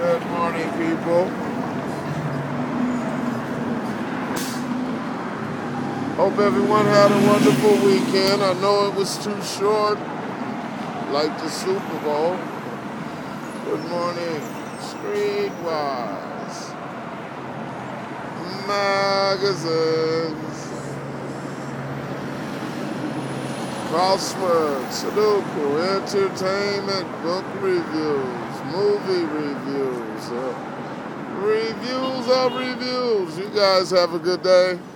Good morning, people. Hope everyone had a wonderful weekend. I know it was too short, like the Super Bowl. Good morning, Streetwise Magazines, Crossword, Sudoku, Entertainment, Book Reviews, Movie Reviews, Reviews of Reviews. You guys have a good day.